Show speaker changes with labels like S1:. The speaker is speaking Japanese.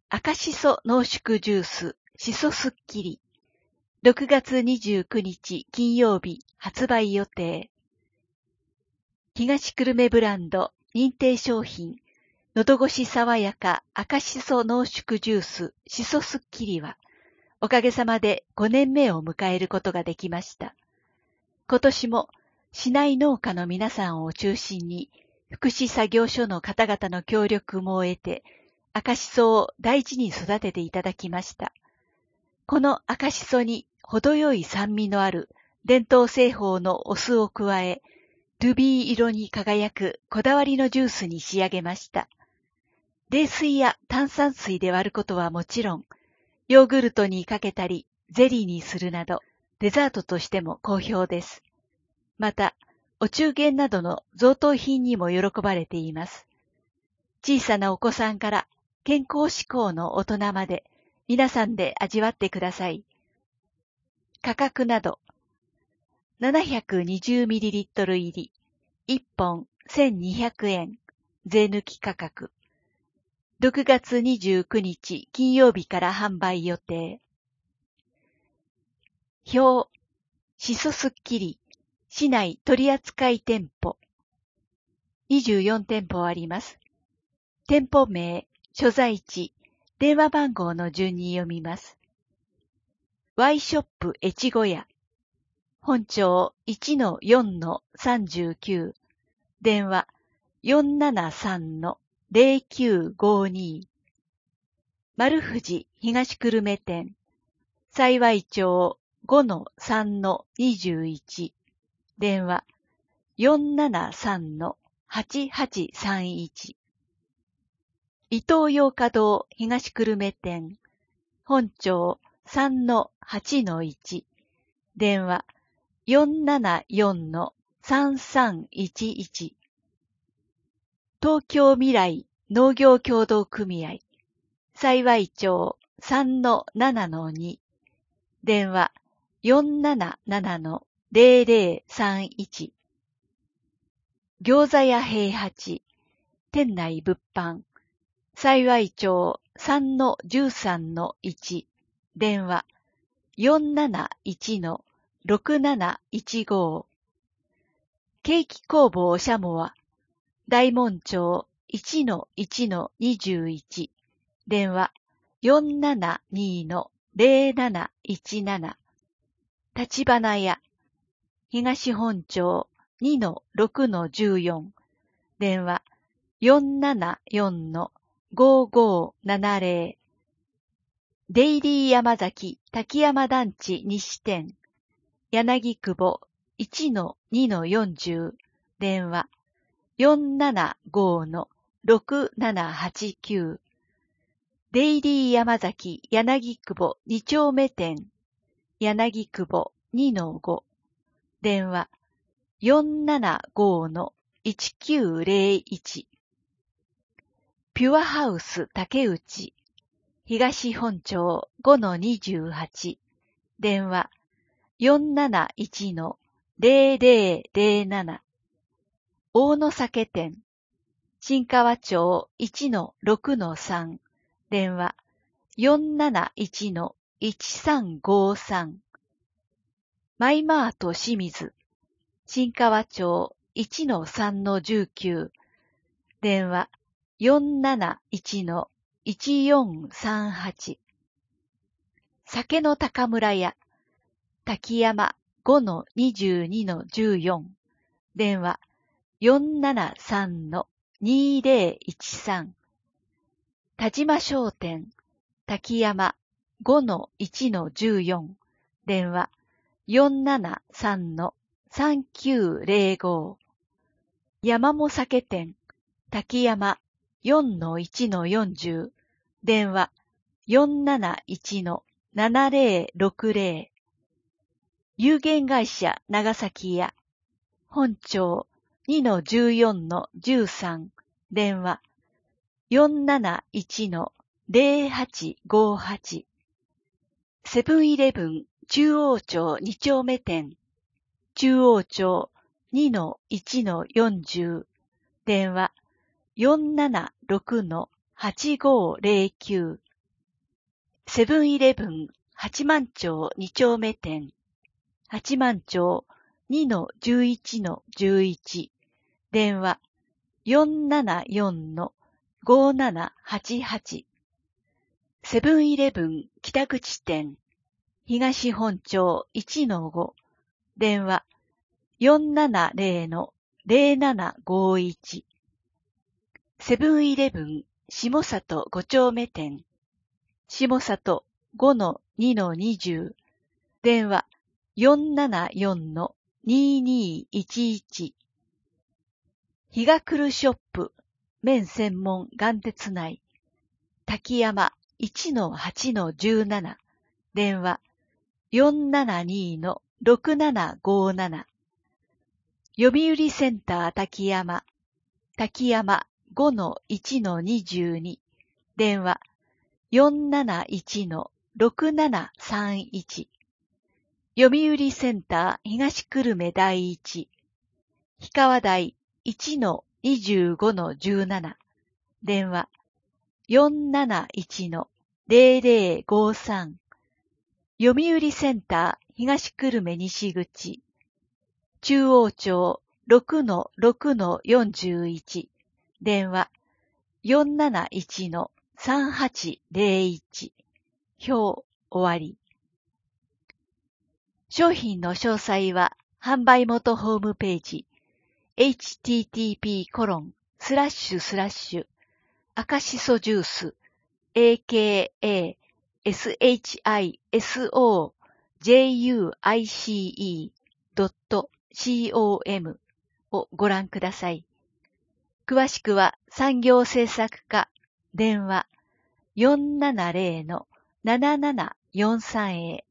S1: 赤しそ濃縮ジュース、しそすっきり。6月29日金曜日発売予定。東久留米ブランド認定商品、のど越し爽やか赤しそ濃縮ジュース、しそすっきりは、おかげさまで5年目を迎えることができました。今年も市内農家の皆さんを中心に、福祉作業所の方々の協力も得て、赤しそを大事に育てていただきました。この赤しそに程よい酸味のある伝統製法のお酢を加え、ルビー色に輝くこだわりのジュースに仕上げました。冷水や炭酸水で割ることはもちろん、ヨーグルトにかけたりゼリーにするなど、デザートとしても好評です。また、お中元などの贈答品にも喜ばれています。小さなお子さんから健康志向の大人まで皆さんで味わってください。価格など、720ml 入り、1本1200円、税抜き価格。6月29日金曜日から販売予定。表、しそすっきり、市内取扱店舗。24店舗あります。店舗名、所在地、電話番号の順に読みます。Y ショップ越後屋。本町 1-4-39。電話 473-0952。丸藤東久留米店。幸町 5-3-21。電話 473-8831。伊東洋華堂東久留米店。本町 3-8-1。電話 474-3311。東京未来農業協同組合。幸町 3-7-2。電話 477-0031。餃子屋平八。店内物販。幸町 3-13-1。電話 471-6715。ケーキ工房シャモは、大門町 1-1-21。電話 472-0717。立花屋、東本町 2-6-14。電話 474-5570。デイリー山崎滝山団地西店。柳久保 1-2-40。電話 475-6789。デイリー山崎柳久保2丁目店。柳久保 2-5。電話 475-1901。ピュアハウス竹内。東本町 5-28。電話 471-0007。大野酒店。新川町 1-6-3。電話 471-1353。マイマート清水。新川町 1-3-19。電話 471-1438。酒の高村屋。滝山 5-22-14。電話 473-2013。田島商店。滝山 5-1-14。電話 473-3905。山も酒店。滝山 4-1-40。電話 471-7060。有限会社長崎屋。本町 2-14-13。電話 471-0858。セブンイレブン中央町2丁目店。中央町 2-1-40。電話 476-8509。 セブンイレブン八幡町2丁目店、八幡町 2-11-11、電話 474-5788、セブンイレブン北口店、東本町 1-5、電話 470-0751、セブンイレブン下里5丁目店、下里 5-2-20、電話 474-2211、日が来るショップ、麺専門眼鉄内、滝山 1-8-17、電話 472-6757、読売センター滝山、滝山 5-1-22、電話 471-6731、読売センター東久留米第一、氷川台 1-25-17、電話 471-0053、読売センター東久留米西口、中央町 6-6-41、電話 471-3801、表終わり。商品の詳細は販売元ホームページ http:// 赤しそジュース akaSHISOJUICE.com をご覧ください。詳しくは産業政策課電話 470-7743 へ。